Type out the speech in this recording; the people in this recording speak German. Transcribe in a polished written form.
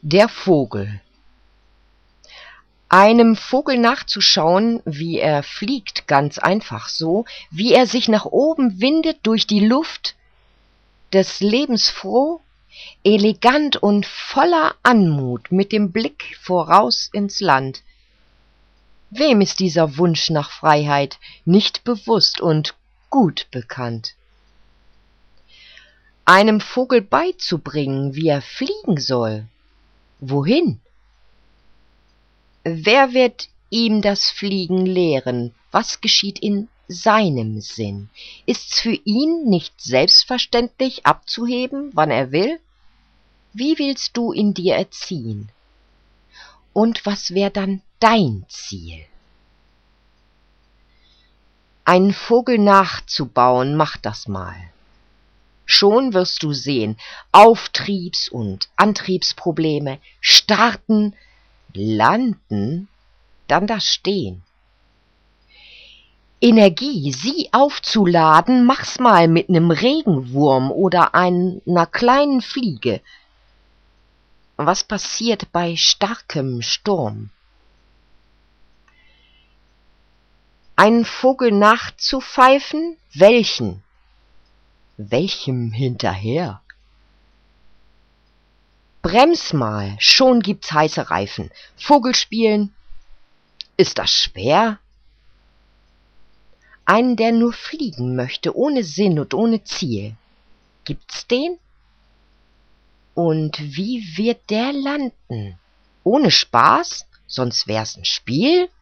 Der Vogel. Einem Vogel nachzuschauen, wie er fliegt, ganz einfach so, wie er sich nach oben windet durch die Luft, des Lebens froh, elegant und voller Anmut, mit dem Blick voraus ins Land. Wem ist dieser Wunsch nach Freiheit nicht bewusst und gut bekannt? Einem Vogel beizubringen, wie er fliegen soll, wohin? Wer wird ihm das Fliegen lehren? Was geschieht in seinem Sinn? Ist's für ihn nicht selbstverständlich abzuheben, wann er will? Wie willst du in dir erziehen? Und was wär dann dein Ziel? Einen Vogel nachzubauen, mach das mal. Schon wirst du sehen, Auftriebs- und Antriebsprobleme, starten, landen, dann das Stehen. Energie, sie aufzuladen, mach's mal mit nem Regenwurm oder einer kleinen Fliege. Was passiert bei starkem Sturm? Einen Vogel nachzupfeifen? Welchen? Welchem hinterher? Brems mal, schon gibt's heiße Reifen. Vogelspielen, ist das schwer? Einen, der nur fliegen möchte, ohne Sinn und ohne Ziel. Gibt's den? Und wie wird der landen? Ohne Spaß? Sonst wär's ein Spiel?